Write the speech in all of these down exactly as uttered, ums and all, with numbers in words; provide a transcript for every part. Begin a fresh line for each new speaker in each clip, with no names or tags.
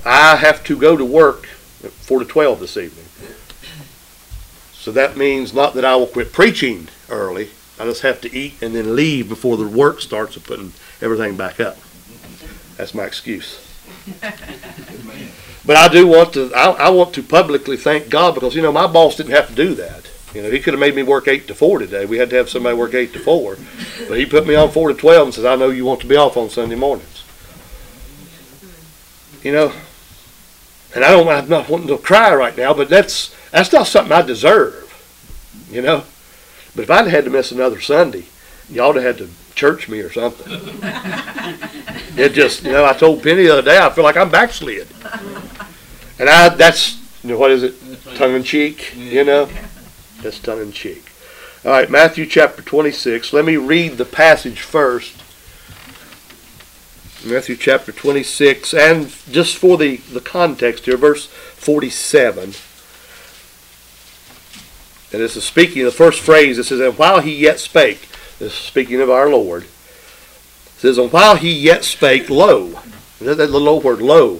I have to go to work at four to twelve this evening. So that means not that I will quit preaching early. I just have to eat and then leave before the work starts of putting everything back up. That's my excuse. But I do want to, I, I want to publicly thank God because, you know, my boss didn't have to do that. You know, he could have made me work eight to four today. We had to have somebody work eight to four. But he put me on four to twelve and says, I know you want to be off on Sunday mornings. You know, and I don't, I'm not wanting to cry right now, but that's, that's not something I deserve. You know. But if I'd had to miss another Sunday, y'all would have had to church me or something. It just, you know, I told Penny the other day, I feel like I'm backslid. And I, that's, you know, what is it? Tongue-in-cheek, you know? That's tongue-in-cheek. All right, Matthew chapter twenty-six. Let me read the passage first. Matthew chapter twenty-six, and just for the, the context here, verse forty-seven. And this is speaking of the first phrase. It says, and while he yet spake, this is speaking of our Lord. It says, and while he yet spake, lo, that little word, lo,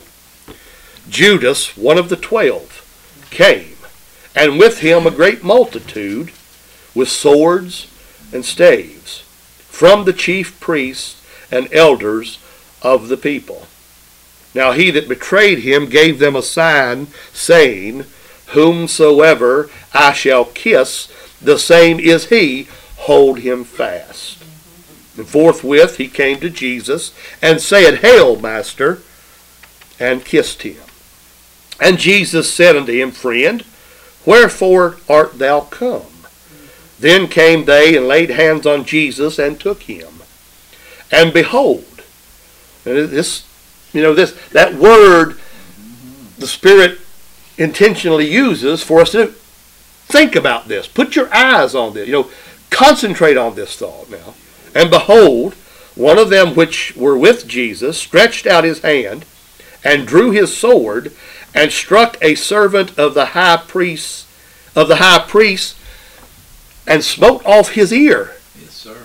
Judas, one of the twelve, came, and with him a great multitude with swords and staves, from the chief priests and elders of the people. Now he that betrayed him gave them a sign, saying, whomsoever I shall kiss, the same is he, hold him fast. And forthwith he came to Jesus, and said, Hail, Master, and kissed him. And Jesus said unto him, Friend, wherefore art thou come? Then came they and laid hands on Jesus and took him. And behold, and this, you know, this that word the Spirit intentionally uses for us to think about this. Put your eyes on this. You know, concentrate on this thought now. And behold, one of them which were with Jesus stretched out his hand and drew his sword and struck a servant of the high priest of the high priest and smote off his ear.
Yes, sir.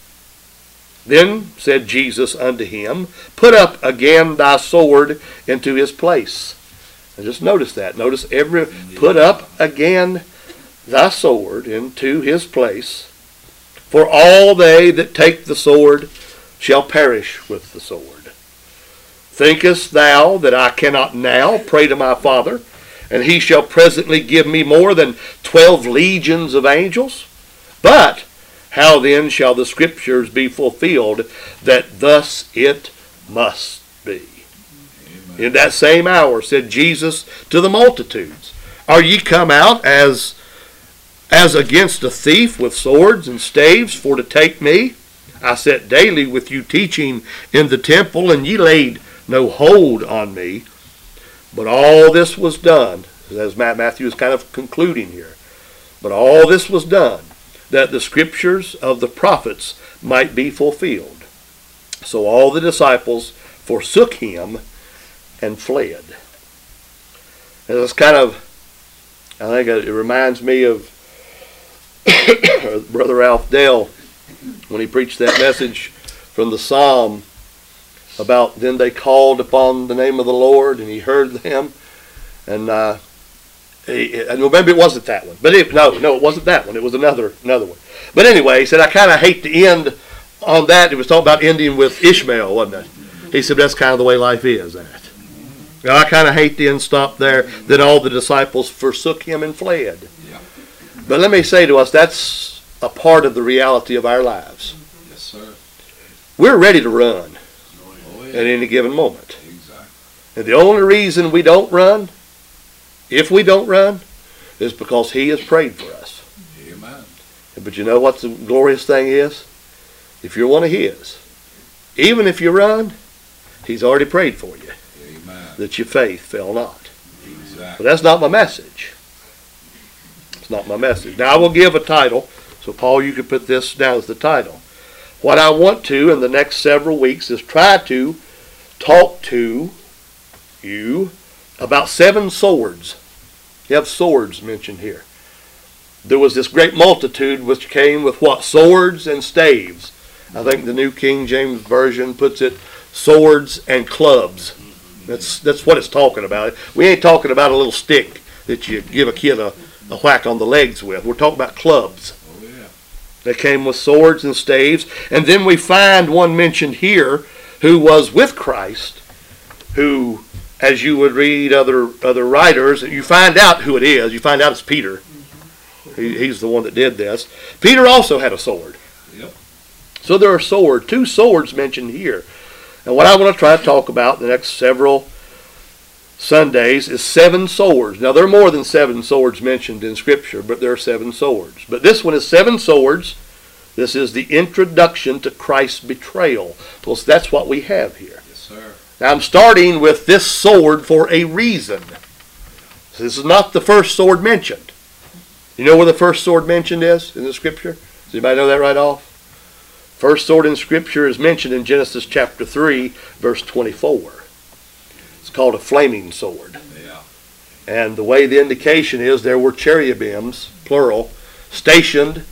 Then said Jesus unto him, Put up again thy sword into his place. And just notice that. Notice every, put up again thy sword into his place. For all they that take the sword shall perish with the sword. Thinkest thou that I cannot now pray to my Father, and he shall presently give me more than twelve legions of angels? But how then shall the Scriptures be fulfilled, that thus it must be? Amen. In that same hour said Jesus to the multitudes, Are ye come out as, as against a thief with swords and staves for to take me? I sat daily with you teaching in the temple, and ye laid no hold on me. But all this was done, as Matthew is kind of concluding here, but all this was done, that the Scriptures of the prophets might be fulfilled. So all the disciples forsook him and fled. And it's kind of, I think it reminds me of Brother Alf Dell when he preached that message from the Psalm about then they called upon the name of the Lord and he heard them. And uh, he, and maybe it wasn't that one. But it, no, no, it wasn't that one. It was another another one. But anyway, he said, I kind of hate to end on that. It was talking about ending with Ishmael, wasn't it? He said, that's kind of the way life is, that. Now, I kind of hate to end stop there. Then all the disciples forsook him and fled.
Yeah.
But let me say to us, that's a part of the reality of our lives.
Yes, sir.
We're ready to run
Oh, yeah.
at any given moment.
Exactly.
And the only reason we don't run, if we don't run, is because he has prayed for us.
Amen.
But you know what the glorious thing is? If you're one of his, even if you run, he's already prayed for you.
Amen.
That your faith fail not.
Exactly.
But that's not my message. It's not my message. Now I will give a title. So Paul, you can put this down as the title. What I want to in the next several weeks is try to talk to you about seven swords. You have swords mentioned here. There was this great multitude which came with what? Swords and staves. I think the New King James Version puts it swords and clubs. That's that's what it's talking about. We ain't talking about a little stick that you give a kid a, a whack on the legs with. We're talking about clubs.
Oh, yeah.
They came with swords and staves. And then we find one mentioned here who was with Christ, who, as you would read other other writers, you find out who it is. You find out it's Peter. He, he's the one that did this. Peter also had a sword.
Yep.
So there are sword, two swords mentioned here. And what I want to try to talk about in the next several Sundays is seven swords. Now, there are more than seven swords mentioned in Scripture, but there are seven swords. But this one is seven swords. This is the introduction to Christ's betrayal. Well, that's what we have here.
Yes, sir.
Now, I'm starting with this sword for a reason. So this is not the first sword mentioned. You know where the first sword mentioned is in the Scripture? Does anybody know that right off? First sword in Scripture is mentioned in Genesis chapter three, verse twenty-four. It's called a flaming sword.
Yeah.
And the way the indication is, there were cherubims, plural, stationed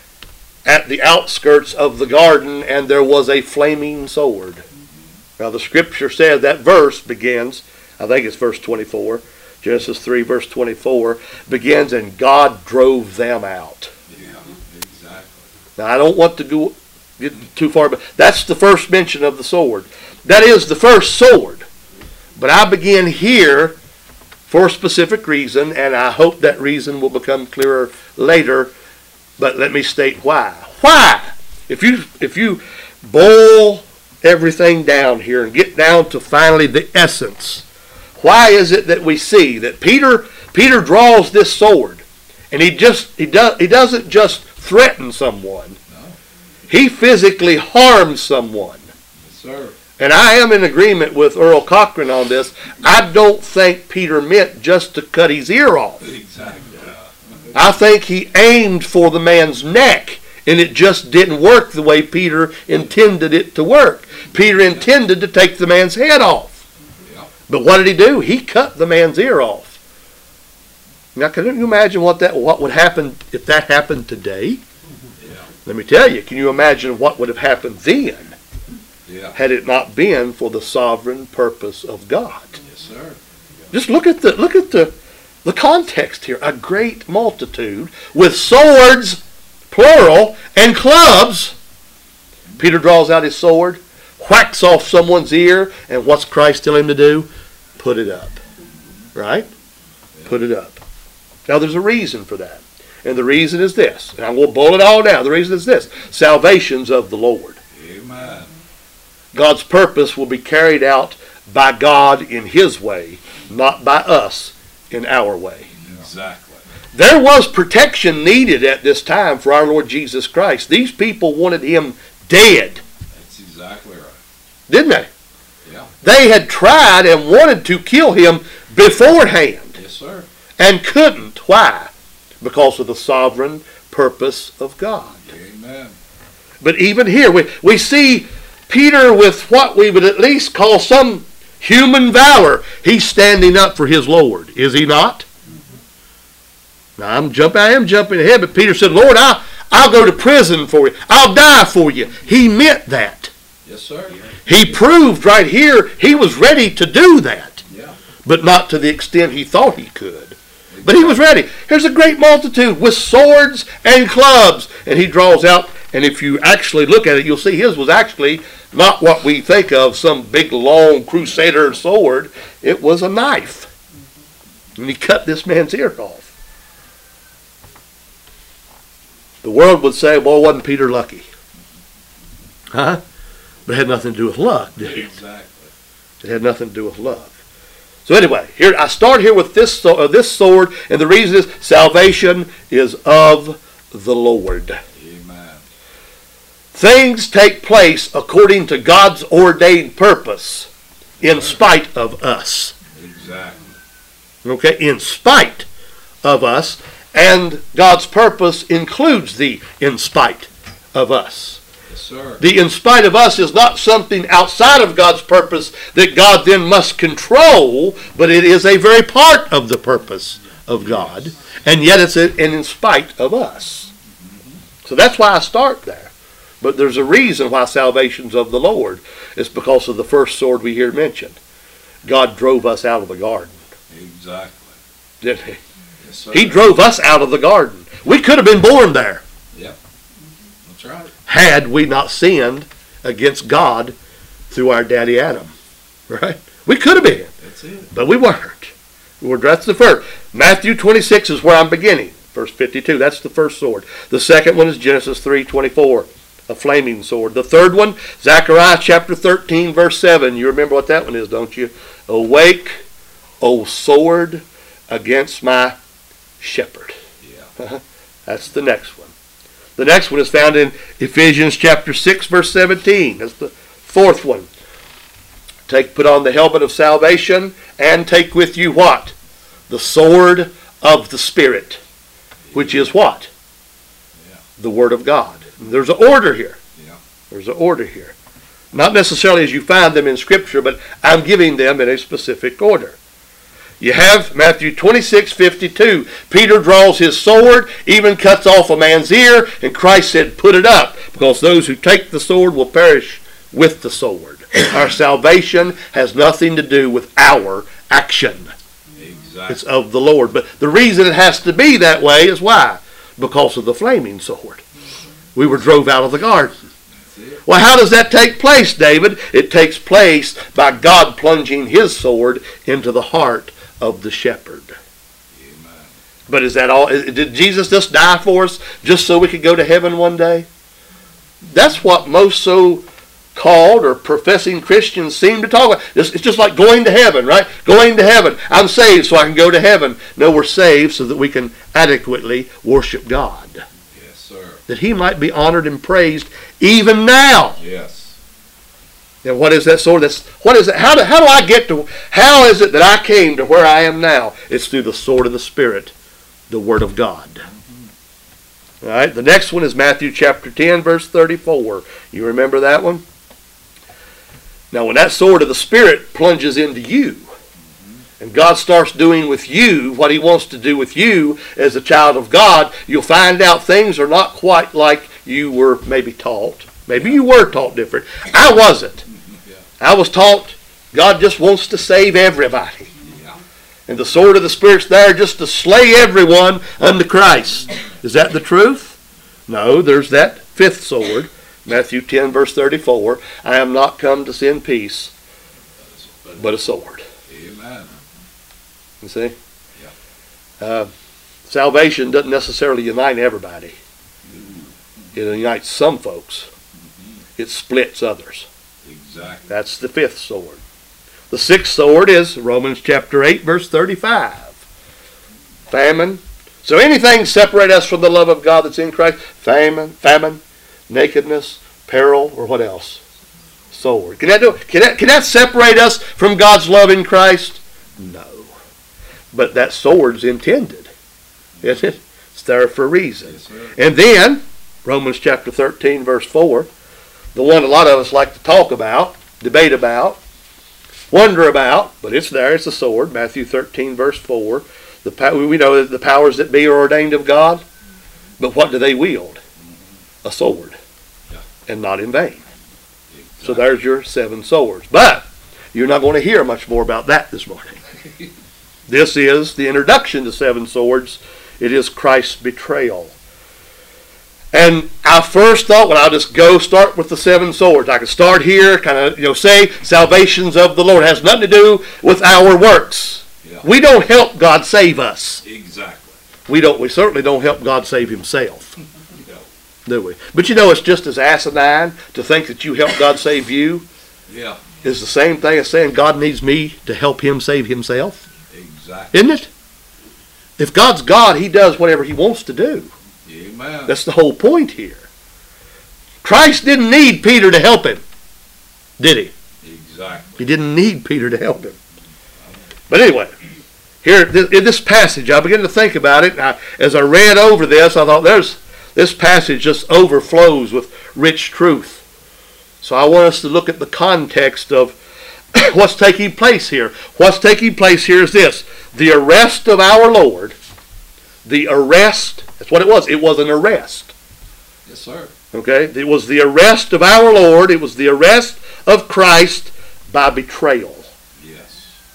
at the outskirts of the garden, and there was a flaming sword. Now the Scripture said that verse begins, I think it's verse twenty-four, Genesis three, verse twenty-four, begins, and God drove them out.
Yeah, exactly.
Now I don't want to go get too far, but that's the first mention of the sword. That is the first sword. But I begin here for a specific reason, and I hope that reason will become clearer later. But let me state why. Why? If you if you boil everything down here and get down to finally the essence, why is it that we see that Peter Peter draws this sword, and he just he does he doesn't just threaten someone.
No.
He physically harms someone.
Yes, sir.
And I am in agreement with Earl Cochran on this. I don't think Peter meant just to cut his ear off.
Exactly.
I think he aimed for the man's neck, and it just didn't work the way Peter intended it to work. Peter intended to take the man's head off.
Yeah.
But what did he do? He cut the man's ear off. Now, can you imagine what that what would happen if that happened today?
Yeah.
Let me tell you, can you imagine what would have happened then?
Yeah.
Had it not been for the sovereign purpose of God.
Yes, sir.
Just look at the look at the the context here. A great multitude with swords, plural, and clubs. Peter draws out his sword, whacks off someone's ear, and what's Christ telling him to do? Put it up. Right? Put it up. Now there's a reason for that. And the reason is this. And I will boil it all down. The reason is this. Salvation's of the Lord.
Amen.
God's purpose will be carried out by God in His way, not by us in our way.
Exactly.
There was protection needed at this time for our Lord Jesus Christ. These people wanted Him dead,
That's exactly right.
didn't they?
Yeah.
They had tried and wanted to kill Him beforehand
Yes, sir.
and couldn't. Why? Because of the sovereign purpose of God.
Amen.
But even here, we, we see Peter with what we would at least call some human valor. He's standing up for his Lord, is he not? Now I'm jumping, I am jumping ahead, but Peter said, Lord, I'll, I'll go to prison for you. I'll die for you. He meant that.
Yes, sir.
He proved right here he was ready to do that,
Yeah.
but not to the extent he thought he could. But he was ready. Here's a great multitude with swords and clubs. And he draws out, and if you actually look at it, you'll see his was actually not what we think of, some big, long crusader sword. It was a knife. And he cut this man's ear off. The world would say, boy, wasn't Peter lucky? Huh? But it had nothing to do with luck, did it?
Exactly.
It had nothing to do with love. So anyway, here I start here with this uh, this sword, and the reason is salvation is of the Lord.
Amen.
Things take place according to God's ordained purpose, in spite of us.
Exactly.
Okay, in spite of us, and God's purpose includes the in spite of us.
Yes, sir.
The in spite of us is not something outside of God's purpose that God then must control, but it is a very part of the purpose of God, and yet it's an in spite of us. So that's why I start there. But there's a reason why salvation's of the Lord. It's because of the first sword we hear mentioned. God drove us out of the garden.
Exactly.
Didn't he?
Yes, sir.
He drove us out of the garden. We could have been born there.
Yep. That's right.
Had we not sinned against God through our daddy Adam. Right? We could have been.
That's it.
But we weren't. We're, that's the first. Matthew twenty-six is where I'm beginning. Verse fifty-two, that's the first sword. The second one is Genesis three twenty-four, a flaming sword. The third one, Zechariah chapter thirteen, verse seven. You remember what that one is, don't you? Awake, O sword, against my shepherd.
Yeah.
That's the next one. The next one is found in Ephesians chapter six, verse seventeen. That's the fourth one. Take, put on the helmet of salvation, and take with you what? The sword of the Spirit, which is what?
Yeah.
The Word of God. And there's an order here.
Yeah.
There's an order here. Not necessarily as you find them in Scripture, but I'm giving them in a specific order. You have Matthew twenty-six fifty-two. Peter draws his sword, even cuts off a man's ear, and Christ said, put it up, because those who take the sword will perish with the sword. Our salvation has nothing to do with our action.
Exactly.
It's of the Lord. But the reason it has to be that way is why? Because of the flaming sword. We were drove out of the garden.
That's it.
Well, how does that take place, David? It takes place by God plunging his sword into the heart of the shepherd.
Amen.
But is that all? Did Jesus just die for us just so we could go to heaven one day? That's what most so called or professing Christians seem to talk about. It's, it's just like going to heaven, right? Going to heaven. I'm saved so I can go to heaven. No, we're saved so that we can adequately worship God.
Yes, sir.
That he might be honored and praised even now.
Yes.
And what is that sword? That's what is it? How do how do I get to? How is it that I came to where I am now? It's through the sword of the Spirit, the Word of God. Mm-hmm. All right. The next one is Matthew chapter ten, verse thirty-four. You remember that one? Now, when that sword of the Spirit plunges into you, mm-hmm. and God starts doing with you what he wants to do with you as a child of God, you'll find out things are not quite like you were maybe taught. Maybe you were taught different. I wasn't.
Yeah.
I was taught God just wants to save everybody.
Yeah.
And the sword of the Spirit's there just to slay everyone unto Christ. Is that the truth? No, there's that fifth sword. Matthew ten, verse thirty-four. I am not come to send peace, but a sword.
Amen.
You see?
Yeah.
Uh, salvation doesn't necessarily unite everybody. It unites some folks. It splits others.
Exactly.
That's the fifth sword. The sixth sword is Romans chapter eight, verse thirty-five. Famine. So anything separate us from the love of God that's in Christ? Famine, famine, nakedness, peril, or what else? Sword. Can that do? Can that, can that separate us from God's love in Christ? No. But that sword's intended. Isn't it? It's there for a reason.
Yes, sir.
And then, Romans chapter thirteen, verse four, the one a lot of us like to talk about, debate about, wonder about, but it's there, it's a sword. Matthew thirteen, verse four. The, we know that the powers that be are ordained of God, but what do they wield? A sword,
Yeah.
and not in vain.
Exactly.
So there's your seven swords. But you're not going to hear much more about that this morning. This is the introduction to seven swords. It is Christ's betrayal. And I first thought, well, I'll just go start with the seven swords. I could start here, kind of, you know, say salvation's of the Lord. It has nothing to do with our works.
Yeah.
We don't help God save us.
Exactly.
We don't. We certainly don't help God save himself,
Yeah.
do we? But you know, it's just as asinine to think that you help God save you
Yeah.
is the same thing as saying God needs me to help him save himself.
Exactly.
Isn't it? If God's God, he does whatever he wants to do.
Amen.
That's the whole point here. Christ didn't need Peter to help him, did he?
Exactly.
He didn't need Peter to help him. But anyway, here in this passage, I began to think about it. And I, as I read over this, I thought, there's this passage just overflows with rich truth. So I want us to look at the context of what's taking place here. What's taking place here is this. The arrest of our Lord. The arrest. That's what it was. It was an arrest.
Yes, sir.
Okay? It was the arrest of our Lord. It was the arrest of Christ by betrayal.
Yes.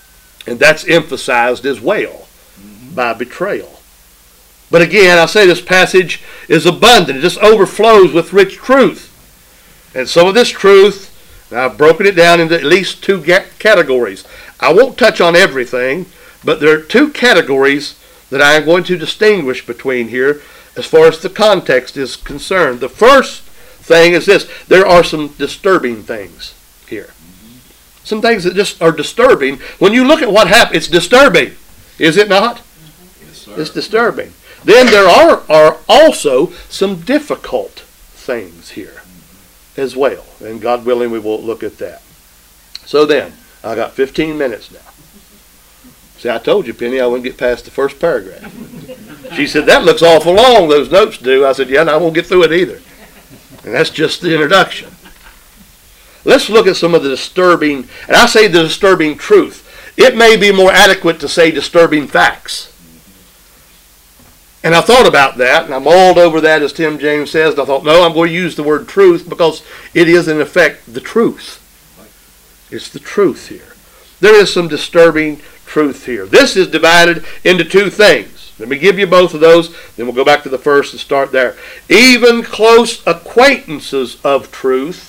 And that's emphasized as well mm-hmm. by betrayal. But again, I say this passage is abundant. It just overflows with rich truth. And some of this truth, I've broken it down into at least two categories. I won't touch on everything, but there are two categories that I am going to distinguish between here as far as the context is concerned. The first thing is this. There are some disturbing things here. Some things that just are disturbing. When you look at what happened, it's disturbing. Is it not?
Yes, sir.
It's disturbing. Then there are, are also some difficult things here as well. And God willing, we will look at that. So then, I got fifteen minutes now. See, I told you, Penny, I wouldn't get past the first paragraph. She said, that looks awful long, those notes do. I said, yeah, and I won't get through it either. And that's just the introduction. Let's look at some of the disturbing, and I say the disturbing truth. It may be more adequate to say disturbing facts. And I thought about that, and I mulled over that, as Tim James says, and I thought, no, I'm going to use the word truth because it is, in effect, the truth. It's the truth here. There is some disturbing truth here. This is divided into two things. Let me give you both of those, then we'll go back to the first and start there. Even close acquaintances of truth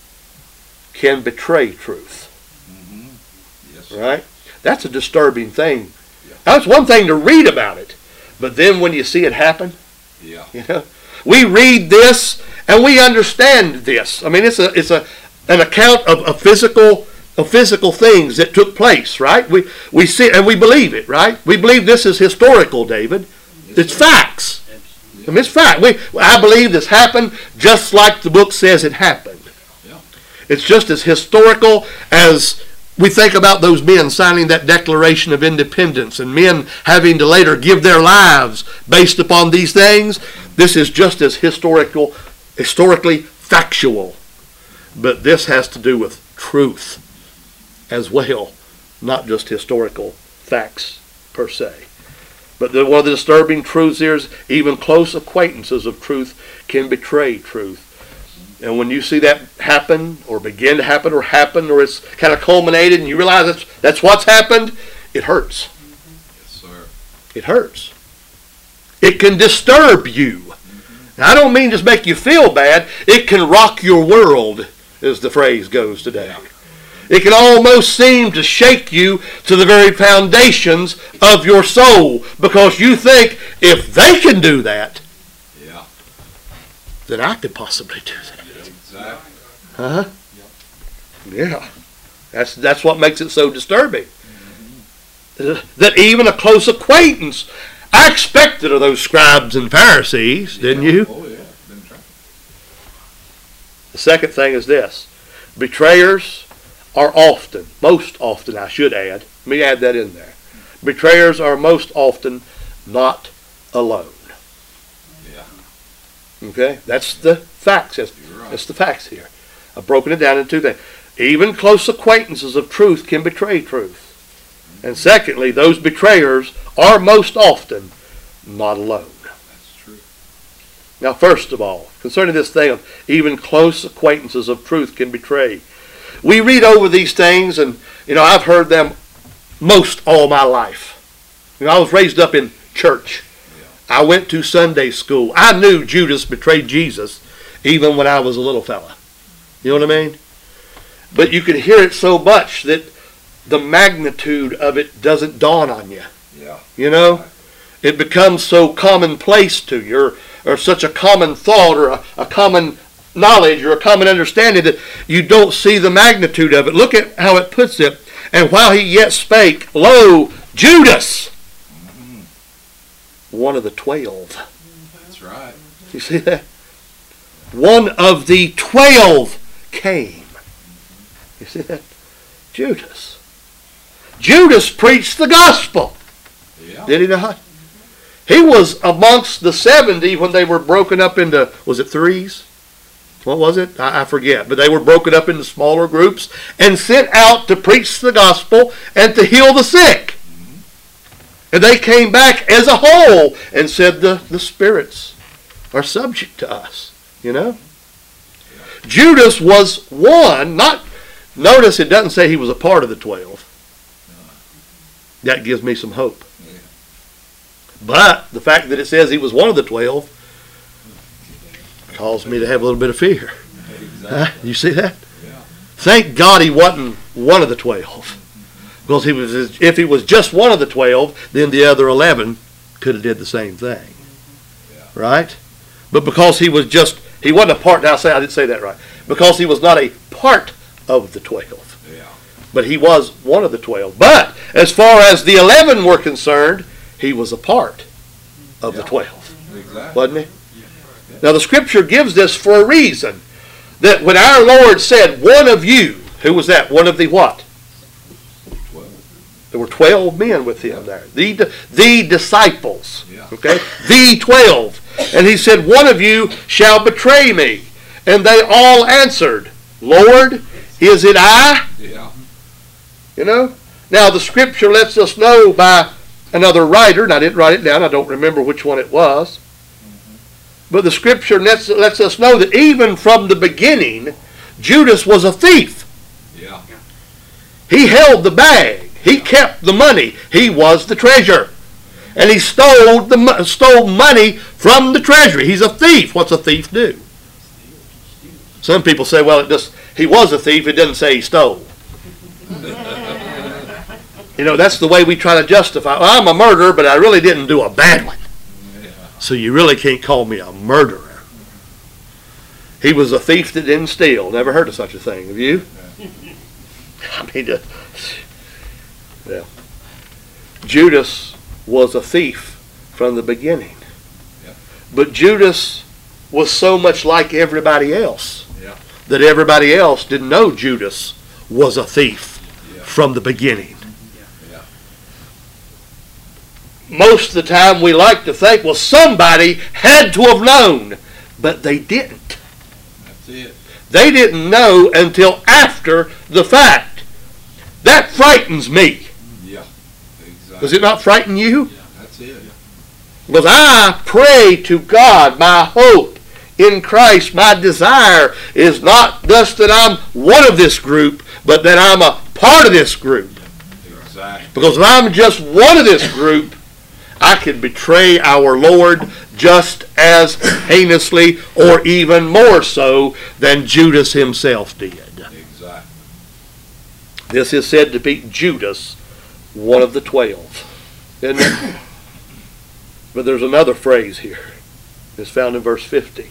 can betray truth.
Mm-hmm. Yes.
Right? That's a disturbing thing.
Yeah.
That's one thing to read about it. But then when you see it happen,
yeah.
you know, we read this and we understand this. I mean, it's a it's a an account of a physical of physical things that took place, right? We we see and we believe it, right? We believe this is historical, David.
Yes,
it's
sir.
facts.
Absolutely.
I mean, it's fact. We I believe this happened just like the book says it happened.
Yeah.
It's just as historical as we think about those men signing that Declaration of Independence and men having to later give their lives based upon these things. This is just as historical, historically factual. But this has to do with truth as well, not just historical facts per se. But the, one of the disturbing truths here is even close acquaintances of truth can betray truth. And when you see that happen, or begin to happen, or happen, or it's kind of culminated, and you realize that's, that's what's happened, it hurts.
Yes, sir.
It hurts. It can disturb you. Mm-hmm. Now, I don't mean just make you feel bad. It can rock your world, as the phrase goes today.
Yeah.
It can almost seem to shake you to the very foundations of your soul, because you think, if they can do that,
Yeah.
then I could possibly do that.
Exactly.
Huh? Yeah. That's that's what makes it so disturbing. Mm-hmm. That even a close acquaintance, I expected of those scribes and Pharisees, didn't
Yeah.
you?
Oh, yeah. Been trying.
The second thing is this. Betrayers are often, most often I should add, let me add that in there. Betrayers are most often not alone.
Yeah.
Okay? That's the facts. That's,
You're right.
that's the facts here. I've broken it down into two things. Even close acquaintances of truth can betray truth. And secondly, those betrayers are most often not alone.
That's true.
Now, first of all, concerning this thing of even close acquaintances of truth can betray. We read over these things, and, you know, I've heard them most all my life. You know, I was raised up in church. I went to Sunday school. I knew Judas betrayed Jesus even when I was a little fella. You know what I mean? But you can hear it so much that the magnitude of it doesn't dawn on you.
Yeah.
You know? It becomes so commonplace to you, or, or such a common thought, or a, a common knowledge, or a common understanding, that you don't see the magnitude of it. Look at how it puts it. And while he yet spake, lo, Judas, one of the twelve.
That's right.
You see that? One of the twelve came. You see that? Judas. Judas preached the gospel.
Yeah.
Did he not? He was amongst the seventy when they were broken up into, was it threes? What was it? I, I forget. But they were broken up into smaller groups and sent out to preach the gospel and to heal the sick. And they came back as a whole and said the, the spirits are subject to us. You know? Judas was one. Not, notice it doesn't say he was a part of the twelve. That gives me some hope.
Yeah.
But the fact that it says he was one of the twelve caused me to have a little bit of fear.
Exactly.
Huh? You see that?
Yeah.
Thank God he wasn't one of the twelve. Because he was, if he was just one of the twelve, then the other eleven could have did the same thing.
Yeah.
Right? But because he was just, he wasn't a part, now I say I didn't say that right. Because he was not a part of the twelve.
Yeah.
But he was one of the twelve. But as far as the eleven were concerned, he was a part of
Yeah.
the twelve.
Exactly.
Wasn't he? Now the scripture gives this for a reason. That when our Lord said, one of you, who was that? One of the what?
Twelve.
There were twelve men with him there. The, the disciples.
Yeah.
Okay? The twelve. And he said, one of you shall betray me. And they all answered, Lord, is it I?
Yeah.
You know? Now the scripture lets us know by another writer, and I didn't write it down, I don't remember which one it was. But the scripture lets, lets us know that even from the beginning, Judas was a thief.
Yeah.
He held the bag. He kept the money. He was the treasure. And he stole the mo- stole money from the treasury. He's a thief. What's a thief do? Some people say, well, it just he was a thief. It doesn't say he stole. You know, that's the way we try to justify. Well, I'm a murderer, but I really didn't do a bad one.
Yeah.
So you really can't call me a murderer. He was a thief that didn't steal. Never heard of such a thing. Have you? I mean, uh, yeah. Judas was a thief from the beginning.
Yeah.
But Judas was so much like everybody else
Yeah.
that everybody else didn't know Judas was a thief
Yeah.
from the beginning.
Yeah.
Most of the time we like to think, well, somebody had to have known, but they didn't.
That's it.
They didn't know until after the fact. That frightens me.
Yeah. Exactly.
Does it not frighten you?
Yeah. That's it.
Because I pray to God, my hope in Christ, my desire is not just that I'm one of this group, but that I'm a part of this group.
Exactly.
Because if I'm just one of this group, I could betray our Lord just as heinously or even more so than Judas himself did.
Exactly.
This is said to be Judas, one of the twelve. Isn't it? But there's another phrase here. It's found in verse fifty.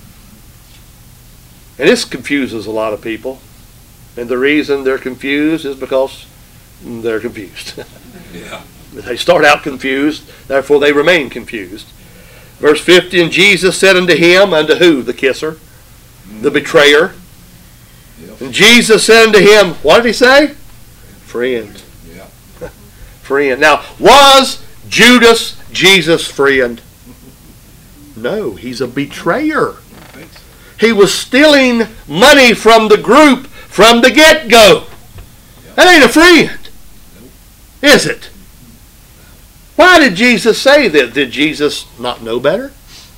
And this confuses a lot of people. And the reason they're confused is because they're confused.
Yeah.
They start out confused, therefore they remain confused. Verse fifty, and Jesus said unto him, unto who? The kisser, the betrayer.
Yep.
And Jesus said unto him, what did he say? Friend.
Yeah.
Friend. Now, was Judas Jesus' friend? No, he's a betrayer.
I think so.
He was stealing money from the group from the get-go. That ain't a friend, is it? Why did Jesus say that? Did Jesus not know better?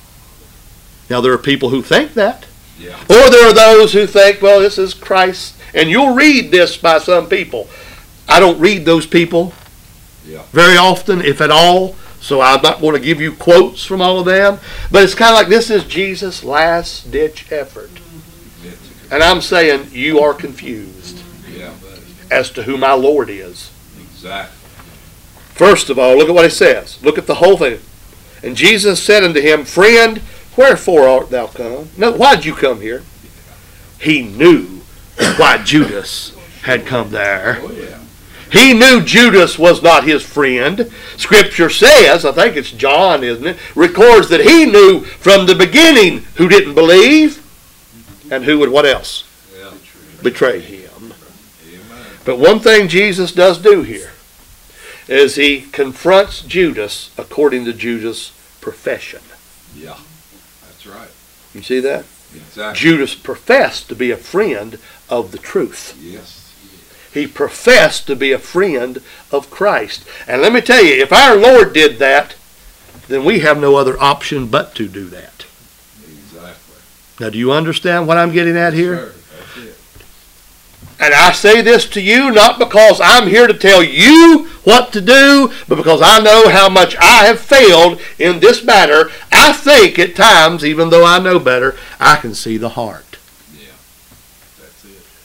Now, there are people who think that.
Yeah.
Or there are those who think, well, this is Christ. And you'll read this by some people. I don't read those people
Yeah.
very often, if at all. So I'm not going to give you quotes from all of them. But it's kind of like this is Jesus' last ditch effort. And I'm saying you are confused
Yeah, buddy.
as to who my Lord is.
Exactly.
First of all, look at what he says. Look at the whole thing. And Jesus said unto him, friend, wherefore art thou come? No, why did you come here? He knew why Judas had come there.
Oh, yeah.
He knew Judas was not his friend. Scripture says, I think it's John, isn't it, records that he knew from the beginning who didn't believe and who would what else?
Yeah.
Betray him.
Amen.
But one thing Jesus does do here is he confronts Judas according to Judas' profession.
Yeah. That's right.
You see that?
Exactly.
Judas professed to be a friend of the truth.
Yes.
He professed to be a friend of Christ. And let me tell you, if our Lord did that, then we have no other option but to do that.
Exactly.
Now, do you understand what I'm getting at here?
Sure. That's it.
And I say this to you not because I'm here to tell you what to do, but because I know how much I have failed in this matter, I think at times, even though I know better, I can see the heart.
Yeah. That's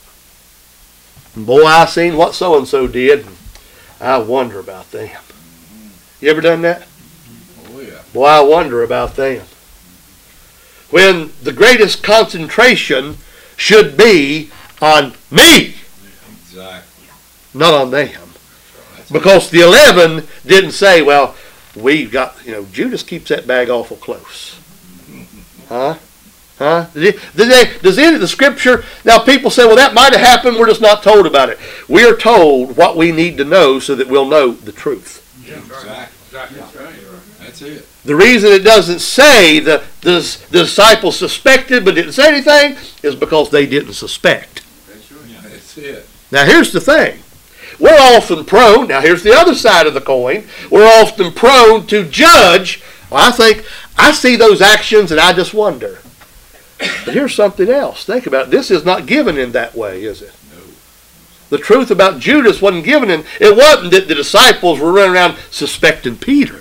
it.
And boy, I seen what so-and-so did, and I wonder about them. You ever done that?
Oh, yeah.
Boy, I wonder about them. When the greatest concentration should be on me,
Exactly.
not on them.
That's
Because the eleven didn't say, well, we've got, you know, Judas keeps that bag awful close. Huh? Huh? Did it, did they, does any of the scripture, now people say, well, that might have happened, we're just not told about it. We are told what we need to know so that we'll know the truth.
Yeah, exactly. Exactly. That's right. That's it.
The reason it doesn't say the, the, the disciples suspected but didn't say anything is because they didn't suspect.
That's right. Yeah, that's it.
Now here's the thing. We're often prone, now here's the other side of the coin, we're often prone to judge. Well, I think, I see those actions and I just wonder. But here's something else. Think about it. This is not given in that way, is it?
No.
The truth about Judas wasn't given in, it wasn't that the disciples were running around suspecting Peter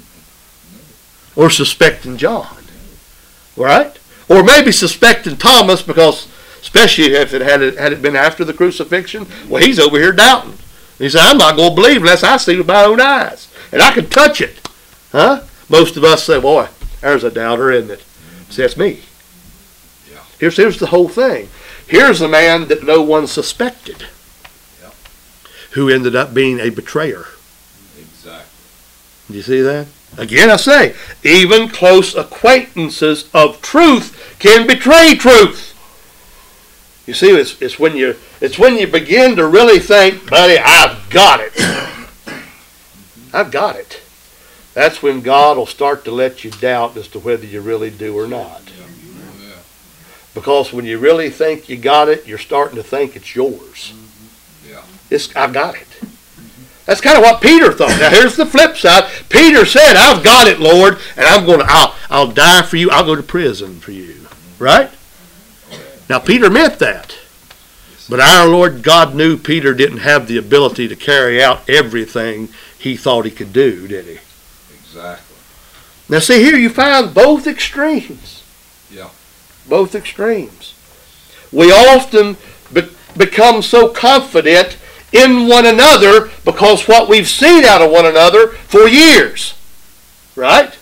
or suspecting John, right? Or maybe suspecting Thomas because, especially if it had, it had it been after the crucifixion, well, he's over here doubting. He said, I'm not going to believe unless I see with my own eyes. And I can touch it. Huh? Most of us say, boy, there's a doubter, isn't it? See, that's me.
Yeah.
Here's, here's the whole thing. Here's a man that no one suspected,
Yeah.
who ended up being a betrayer.
Exactly.
Do you see that? Again, I say, even close acquaintances of truth can betray truth. You see, it's, it's when you it's when you begin to really think, buddy, I've got it. I've got it. That's when God will start to let you doubt as to whether you really do or not.
Yeah. Oh, yeah.
Because when you really think you got it, you're starting to think it's yours.
Yeah.
It's, I got it. That's kind of what Peter thought. Now here's the flip side. Peter said, I've got it, Lord, and I'm going to, I'll, I'll die for you. I'll go to prison for you. Right? Now Peter meant that. But our Lord God knew Peter didn't have the ability to carry out everything he thought he could do, did he?
Exactly.
Now see here, you find both extremes.
Yeah.
Both extremes. We often be- become so confident in one another because what we've seen out of one another for years. Right?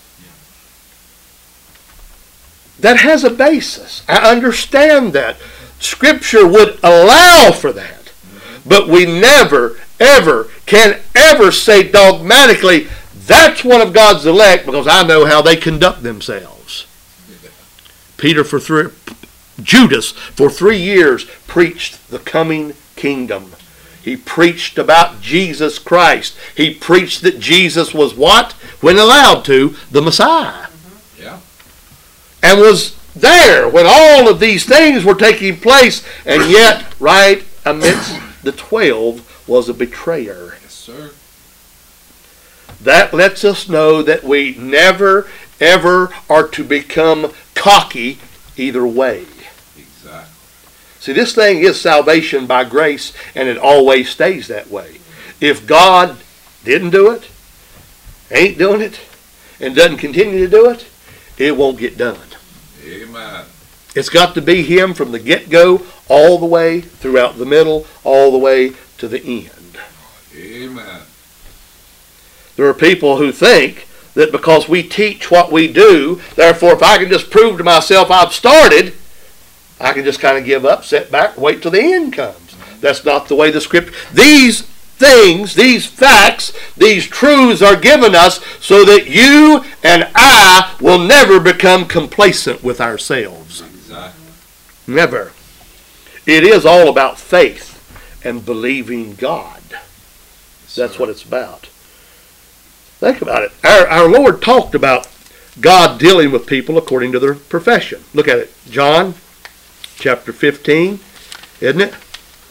That has a basis. I understand that. Scripture would allow for that. But we never, ever, can ever say dogmatically, that's one of God's elect because I know how they conduct themselves. Peter for three, Judas for three years preached the coming kingdom. He preached about Jesus Christ. He preached that Jesus was what? When allowed to, the Messiah.
Yeah.
And was there when all of these things were taking place, and yet right amidst the twelve was a betrayer.
Yes, sir.
That lets us know that we never, ever are to become cocky either way.
Exactly.
See, this thing is salvation by grace, and it always stays that way. If God didn't do it, ain't doing it, and doesn't continue to do it, it won't get done.
Amen.
It's got to be Him from the get-go, all the way, throughout the middle, all the way to the end.
Amen.
There are people who think that because we teach what we do, therefore if I can just prove to myself I've started, I can just kind of give up, sit back, wait till the end comes. That's not the way the Scripture... These things, these facts, these truths are given us so that you and I will never become complacent with ourselves.
Exactly.
Never. It is all about faith and believing God.
Yes,
That's
sir.
what it's about. Think about it. Our, our Lord talked about God dealing with people according to their profession. Look at it. John chapter fifteen, isn't it?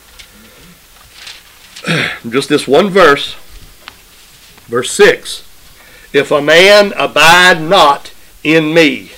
Just this one verse. Verse six. If a man abide not in me,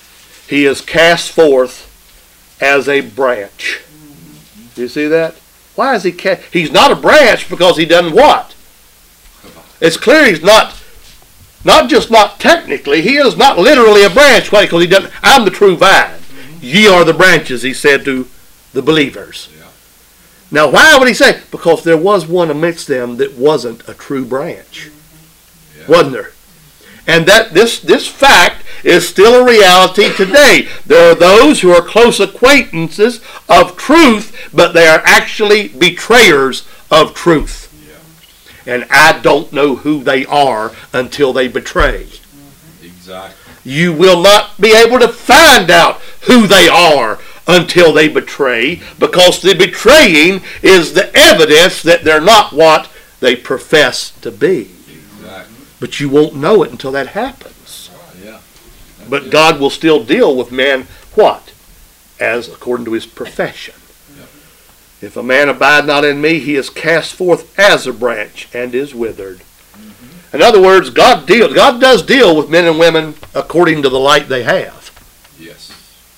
he is cast forth as a branch. Do you see that? Why is he cast? He's not a branch because he doesn't what? It's clear he's not, not just not technically, he is not literally a branch. Why? Because he doesn't, I'm the true vine. Ye are the branches, he said to the believers.
Yeah.
Now, why would he say? Because there was one amidst them that wasn't a true branch.
Yeah.
Wasn't there? And that this, this fact is still a reality today. There are those who are close acquaintances of truth, but they are actually betrayers of truth.
Yeah.
And I don't know who they are until they betray.
Exactly.
You will not be able to find out who they are until they betray, because the betraying is the evidence that they're not what they profess to be.
Exactly.
But you won't know it until that happens.
Yeah. That's
But
it.
God will still deal with man, what? As according to his profession.
Yep.
If a man abide not in me, he is cast forth as a branch and is withered. In other words, God deals. God does deal with men and women according to the light they have.
Yes.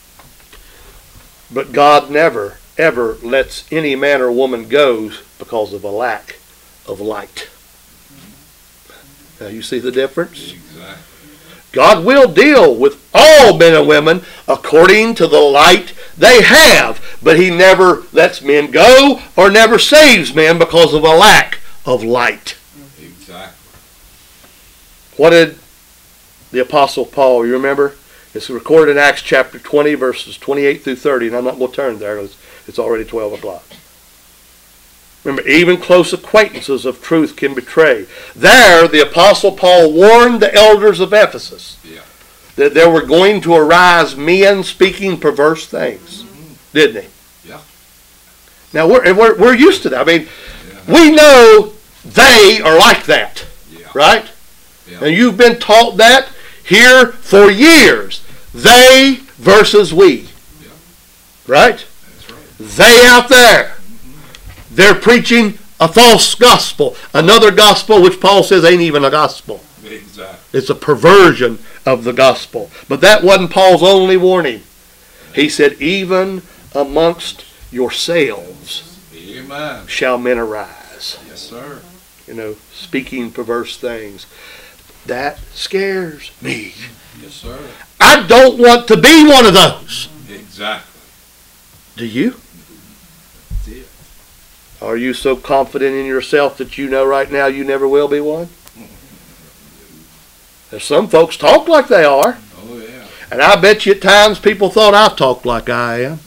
But God never, ever lets any man or woman go because of a lack of light. Now you see the difference?
Exactly.
God will deal with all men and women according to the light they have. But he never lets men go or never saves men because of a lack of light.
Exactly.
What did the Apostle Paul, you remember? It's recorded in Acts chapter twenty, verses twenty-eight through thirty, and I'm not going to turn there because it's already twelve o'clock. Remember, even close acquaintances of truth can betray. There, the Apostle Paul warned the elders of Ephesus
Yeah.
that there were going to arise men speaking perverse things, didn't he?
Yeah.
Now, we're, and we're, we're used to that. I mean,
Yeah.
we know they are like that,
Yeah.
right?
Yeah.
And you've been taught that here for years. They versus we.
Yeah.
Right?
That's right.
They out there. They're preaching a false gospel. Another gospel which Paul says ain't even a gospel.
Exactly.
It's a perversion of the gospel. But that wasn't Paul's only warning. He said, even amongst yourselves
Amen.
shall men arise.
Yes, sir.
You know, speaking perverse things. That scares me.
Yes, sir.
I don't want to be one of those.
Exactly.
Do you?
That's it.
Are you so confident in yourself that you know right now you never will be one? There's some folks talk like they are.
Oh, yeah.
And I bet you at times people thought I talked like I am.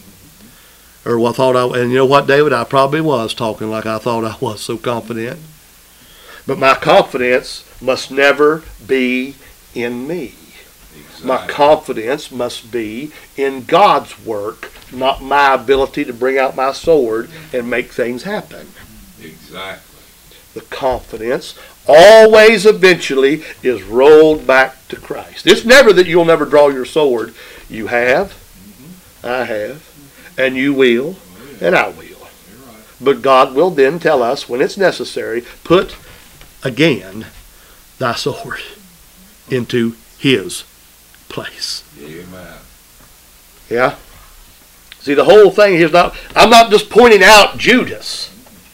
Or what thought I, and you know what, David? I probably was talking like I thought I was, so confident. But my confidence must never be in me.
Exactly.
My confidence must be in God's work, not my ability to bring out my sword and make things happen.
Exactly.
The confidence always eventually is rolled back to Christ. It's never that you'll never draw your sword. You have, I have, and you will, and I will.
You're right.
But God will then tell us when it's necessary, put again thy sword into his place.
Amen.
Yeah? See, the whole thing is not, I'm not just pointing out Judas.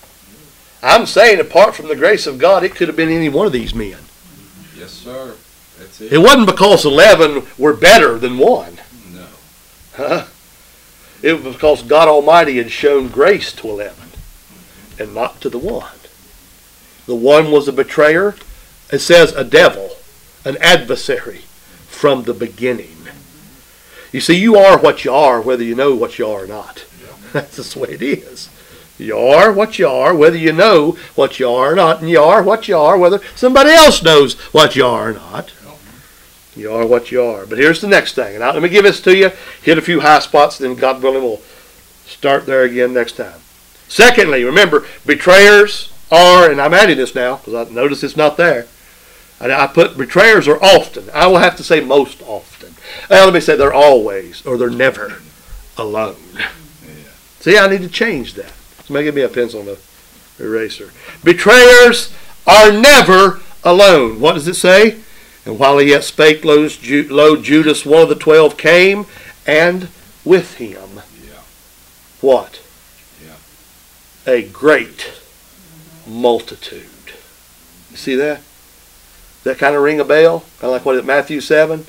I'm saying apart from the grace of God, it could have been any one of these men.
Yes, sir. That's it.
It wasn't because eleven were better than one.
No.
Huh? It was because God Almighty had shown grace to eleven and not to the one. The one was a betrayer. It says a devil, an adversary from the beginning. You see, you are what you are whether you know what you are or not.
Yeah.
That's just the way it is. You are what you are whether you know what you are or not, and you are what you are whether somebody else knows what you are or not. You are what you are. But here's the next thing. And I, let me give this to you. Hit a few high spots, then God willing we'll start there again next time. Secondly, remember, betrayers are, and I'm adding this now because I notice it's not there. I, I put betrayers are often. I will have to say most often. Well, let me say they're always or they're never alone.
Yeah.
See, I need to change that. Somebody give me a pencil and an eraser. Betrayers are never alone. What does it say? And while he yet spake, lo, Judas, one of the twelve, came, and with him.
Yeah.
What?
Yeah.
a great multitude. You see that? Does that kind of ring a bell? Kind of like what is it, Matthew seven?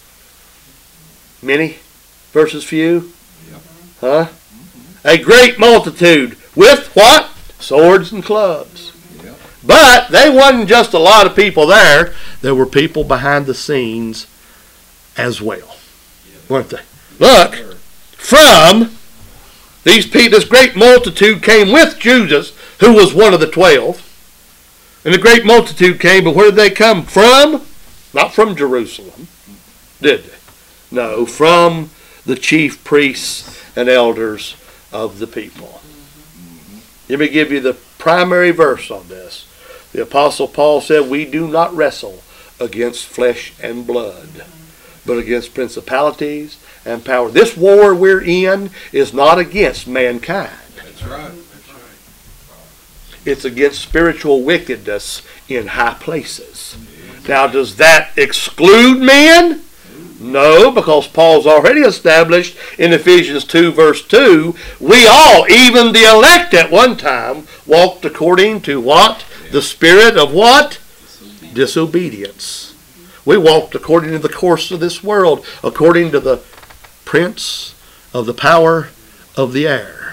Many versus few?
Yep.
Huh? A great multitude with what? Swords and clubs.
Yep.
But they wasn't just a lot of people there. There were people behind the scenes as well. Weren't they? Look, from these people, this great multitude came with Judas, who was one of the twelve. And the great multitude came, but where did they come from? Not from Jerusalem, did they? No, from the chief priests and elders of the people. Let me give you the primary verse on this. The Apostle Paul said, we do not wrestle against flesh and blood, but against principalities and power. This war we're in is not against mankind.
That's right. That's right.
It's against spiritual wickedness in high places. Now, does that exclude men? No, because Paul's already established in Ephesians two verse two, we all, even the elect at one time, walked according to what? The spirit of what? Disobedience. We walked according to the course of this world, according to the prince of the power of the air.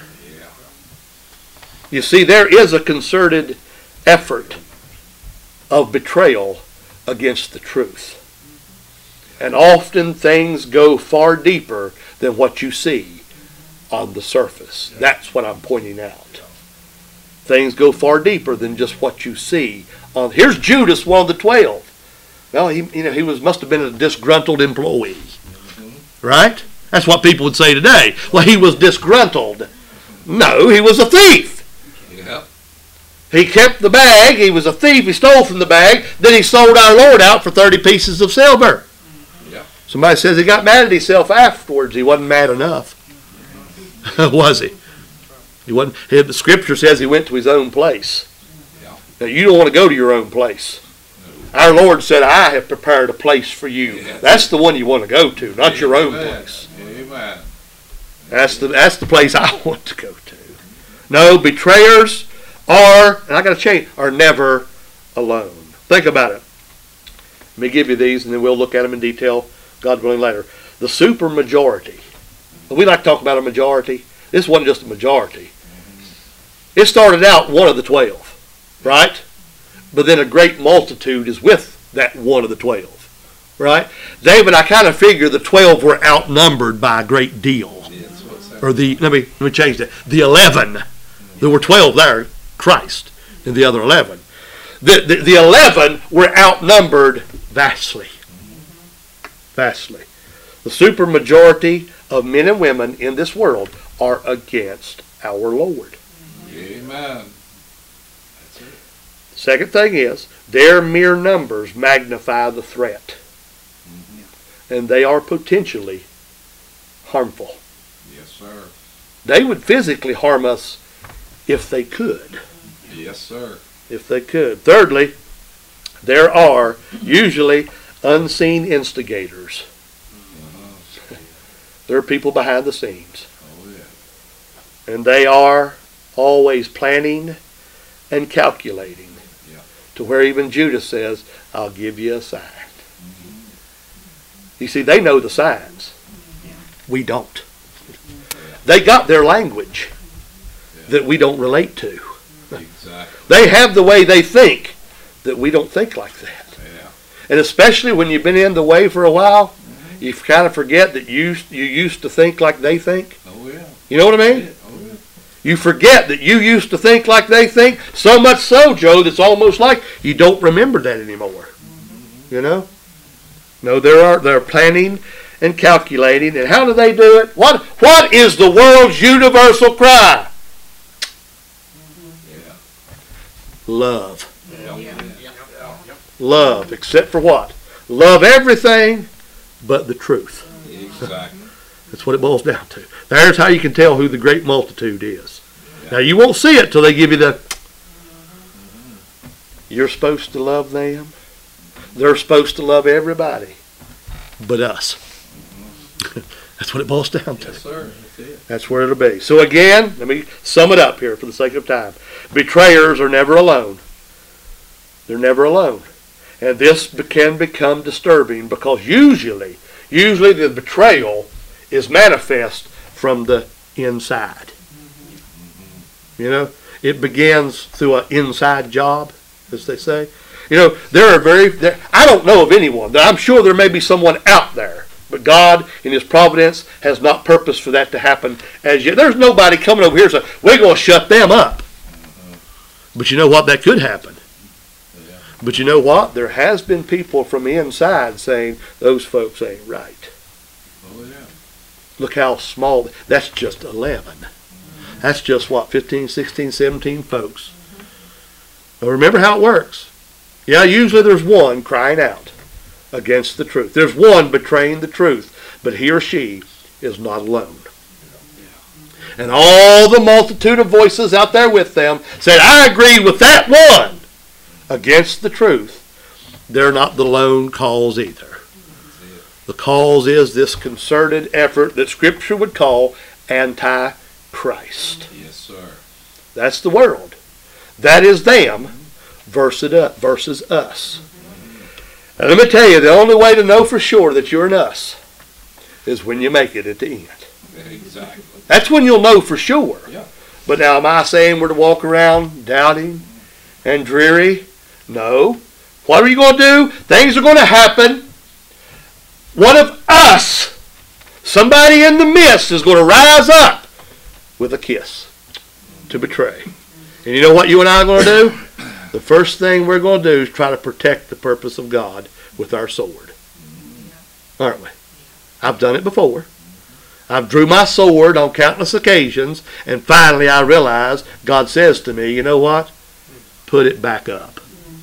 You see, there is a concerted effort of betrayal against the truth. And often things go far deeper than what you see on the surface. That's what I'm pointing out. Things go far deeper than just what you see. On, here's Judas, one of the twelve. Well, he, you know, he was must have been a disgruntled employee. Right? That's what people would say today. Well, he was disgruntled. No, he was a thief.
Yep.
He kept the bag. He was a thief. He stole from the bag. Then he sold our Lord out for thirty pieces of silver.
Yep.
Somebody says he got mad at himself afterwards. He wasn't mad enough. Was he? He wasn't. The scripture says he went to his own place.
Yep.
Now, you don't want to go to your own place. Our Lord said, I have prepared a place for you.
Yeah. That's
the one you want to go to, not
Amen.
your own place.
Amen.
That's the, that's the place I want to go to. No, betrayers are, and I got to change, are never alone. Think about it. Let me give you these, and then we'll look at them in detail, God willing, later. The super majority. We like to talk about a majority. This wasn't just a majority. It started out one of the twelve, right? But then a great multitude is with that one of the twelve, right? David, I kind of figure the twelve were outnumbered by a great deal.
Yes, what's that?
Or the, let me, let me change that. The eleven. There were twelve there, Christ, and the other eleven. The, the, the eleven were outnumbered vastly. Vastly. The supermajority of men and women in this world are against our Lord.
Amen. That's it.
Second thing is, their mere numbers magnify the threat. Mm-hmm. And they are potentially harmful.
Yes, sir.
They would physically harm us if they could.
Yes, sir.
If they could. Thirdly, there are usually unseen instigators.
Uh-huh.
There are people behind the scenes.
Oh, yeah.
And they are always planning and calculating.
Yeah.
To where even Judas says, I'll give you a sign.
Mm-hmm.
You see, they know the signs. We don't. They got their language
Yeah.
that we don't relate to.
Exactly.
They have the way they think that we don't think like that.
Yeah.
And especially when you've been in the way for a while, you kind of forget that you you used to think like they think.
Oh, yeah.
You know what I mean?
Oh, yeah.
You forget that you used to think like they think. So much so, Joe, that's almost like you don't remember that anymore. You know? No, there are they're planning and calculating. And how do they do it? What What is the world's universal cry?
Yeah.
Love.
Yeah. Yeah.
Love. Except for what? Love everything but the truth.
Exactly.
That's what it boils down to. There's how you can tell who the great multitude is.
Yeah.
Now, you won't see it till they give you the, you're supposed to love them. They're supposed to love everybody but us. That's what it boils down to.
Yes, sir. That's it.
That's where it'll be. So again, let me sum it up here for the sake of time. Betrayers are never alone. They're never alone. And this be- can become disturbing because usually, usually the betrayal is manifest from the inside. You know, it begins through an inside job, as they say. You know, there are very, there, I don't know of anyone. I'm sure there may be someone out there, but God, in His providence, has not purposed for that to happen as yet. There's nobody coming over here saying, we're going to shut them up. But you know what? That could happen.
Yeah.
But you know what? There has been people from the inside saying, those folks ain't right.
Oh, yeah.
Look how small, that's just eleven. That's just what, fifteen, sixteen, seventeen folks. Now remember how it works. Yeah, usually there's one crying out against the truth. There's one betraying the truth, but he or she is not alone. And all the multitude of voices out there with them said, I agree with that one against the truth. They're not the lone cause either. The cause is this concerted effort that Scripture would call anti-Christ.
Yes, sir.
That's the world. That is them versus us. And let me tell you, the only way to know for sure that you're an us is when you make it at the end.
Exactly.
That's when you'll know for sure.
Yeah.
But now, am I saying we're to walk around doubting and dreary? No. What are you going to do? Things are going to happen. One of us, somebody in the midst, is going to rise up with a kiss to betray. And you know what you and I are going to do? The first thing we're going to do is try to protect the purpose of God with our sword. Aren't we? I've done it before. I've drew my sword on countless occasions, and finally I realize God says to me, you know what? Put it back up.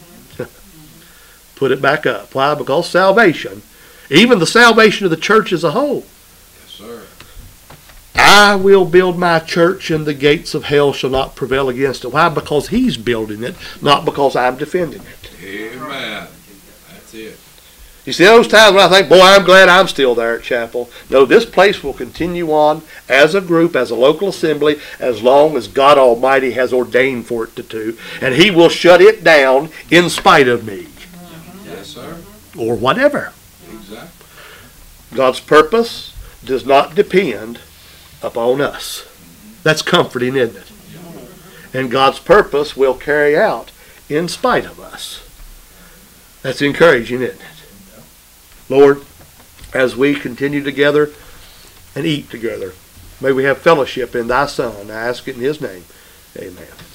Put it back up. Why? Because salvation, even the salvation of the church as a whole.
Yes, sir.
I will build my church and the gates of hell shall not prevail against it. Why? Because He's building it, not because I'm defending it.
Amen. That's it.
You see those times when I think, boy, I'm glad I'm still there at Chapel. No, this place will continue on as a group, as a local assembly, as long as God Almighty has ordained for it to do. And He will shut it down in spite of me.
Yes, sir.
Or whatever.
Exactly.
God's purpose does not depend upon us. That's comforting, isn't it? And God's purpose will carry out in spite of us. That's encouraging, isn't it? Lord, as we continue together and eat together, may we have fellowship in Thy Son. I ask it in His name. Amen.